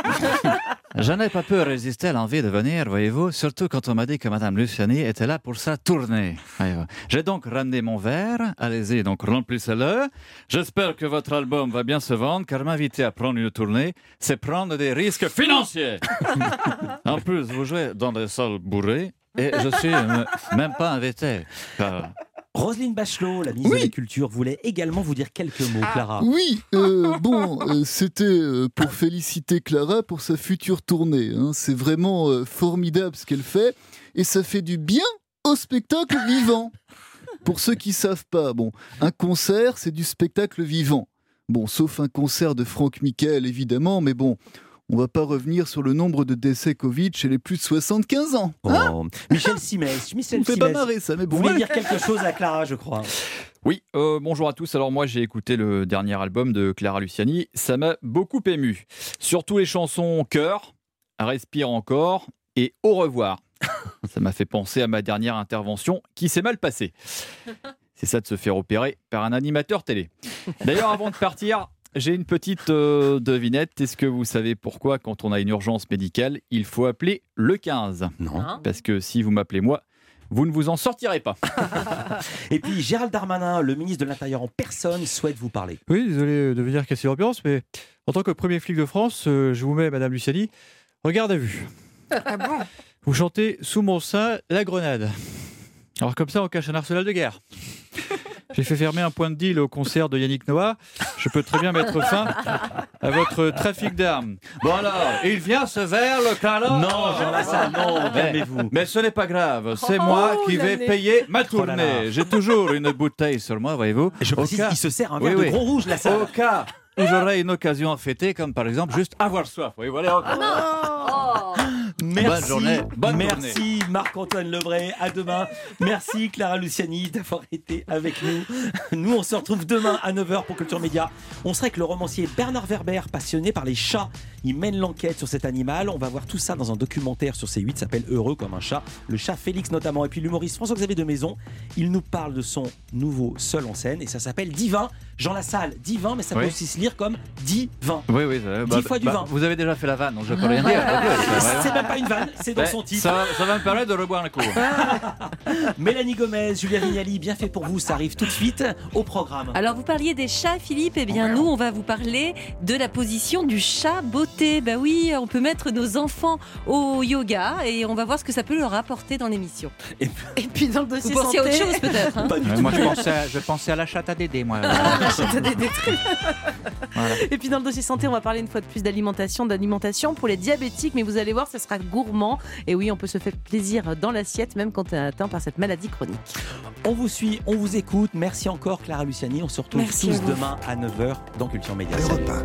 Je n'ai pas pu résister à l'envie de venir, voyez-vous, surtout quand on m'a dit que madame Luciani était là pour sa tournée. Voyez-vous. J'ai donc ramené mon verre. Allez-y, donc remplissez-le. J'espère que votre album va bien se vendre, car m'inviter à prendre une tournée, c'est prendre des risques financiers. En plus, vous jouez dans des salles bourrées, et je suis euh, même pas invité. Car... Roselyne Bachelot, la ministre oui. de la Culture, voulait également vous dire quelques mots, Clara. Oui, euh, bon, euh, c'était euh, pour féliciter Clara pour sa future tournée. Hein. C'est vraiment euh, formidable ce qu'elle fait, et ça fait du bien au spectacle vivant. Pour ceux qui ne savent pas, bon, un concert, c'est du spectacle vivant. Bon, sauf un concert de Franck Michael, évidemment, mais bon... On ne va pas revenir sur le nombre de décès Covid chez les plus de soixante-quinze ans. Hein oh. Michel Simès. Michel On fait Simès. pas marrer ça, mais bon. Vous voulez ouais. dire quelque chose à Clara, je crois. Oui, euh, bonjour à tous. Alors moi, j'ai écouté le dernier album de Clara Luciani. Ça m'a beaucoup ému. Surtout les chansons Cœur, Respire encore et Au revoir. Ça m'a fait penser à ma dernière intervention qui s'est mal passée. C'est ça de se faire opérer par un animateur télé. D'ailleurs, avant de partir... J'ai une petite euh, devinette. Est-ce que vous savez pourquoi, quand on a une urgence médicale, il faut appeler le quinze? Non. Parce que si vous m'appelez moi, vous ne vous en sortirez pas. Et puis Gérald Darmanin, le ministre de l'Intérieur en personne, souhaite vous parler. Oui, désolé de venir casser l'ambiance, mais en tant que premier flic de France, euh, je vous mets, Madame Luciani, en garde à vue. Ah bon? Vous chantez sous mon sein la grenade. Alors comme ça, on cache un arsenal de guerre. J'ai fait fermer un point de deal au concert de Yannick Noah. Je peux très bien mettre fin à votre trafic d'armes. Bon alors, il vient ce verre, le Clara? Non, Jean Lassalle, non, calmez-vous. Mais ce n'est pas grave, c'est Oh, moi qui vais l'année. payer ma Oh là là. tournée. J'ai toujours une bouteille sur moi, voyez-vous. Et je Au précise, cas- il se sert un verre Oui, de oui. Gros Rouge, Lassalle. Au cas où j'aurais une occasion à fêter, comme par exemple juste avoir soif. Oui, voilà. Merci, Bonne journée. Bonne merci journée. Marc-Antoine Lebray. À demain. Merci Clara Luciani d'avoir été avec nous. Nous, on se retrouve demain à neuf heures pour Culture Média. On serait avec le romancier Bernard Werber, passionné par les chats. Il mène l'enquête sur cet animal. On va voir tout ça dans un documentaire sur C huit, ça s'appelle Heureux comme un chat. Le chat Félix notamment. Et puis l'humoriste François-Xavier de Maison. Il nous parle de son nouveau seul en scène et ça s'appelle Divin. Jean Lassalle, Divin, mais ça peut Oui. aussi se lire comme Divin. Oui, oui. ça- Dix fois du vin. Vous avez déjà fait la vanne, donc je peux rien dire. C'est même pas une vanne, c'est dans Ben, son titre. Ça, ça va me permettre de reboire un coup. Mélanie Gomez, Julia Vignali, bien fait pour vous, ça arrive tout de suite au programme. Alors vous parliez des chats, Philippe, eh bien nous on va vous parler de la position du chat beauté. Bah oui, on peut mettre nos enfants au yoga et on va voir ce que ça peut leur apporter dans l'émission. Et puis dans le dossier Vous pensiez à santé... autre chose peut-être hein Ouais, moi, je pensais, à, je pensais à la chatte à Dédé, moi. Ah, la chatte à Dédé, très bien. Voilà. Et puis dans le dossier santé, on va parler une fois de plus d'alimentation, d'alimentation pour les diabétiques, mais vous allez voir, ça sera gourmand. Et oui, on peut se faire plaisir dans l'assiette, même quand on est atteint par cette maladie chronique. On vous suit, on vous écoute. Merci encore Clara Luciani. On se retrouve Merci tous à vous. demain à neuf heures dans Culture Média. Europe un.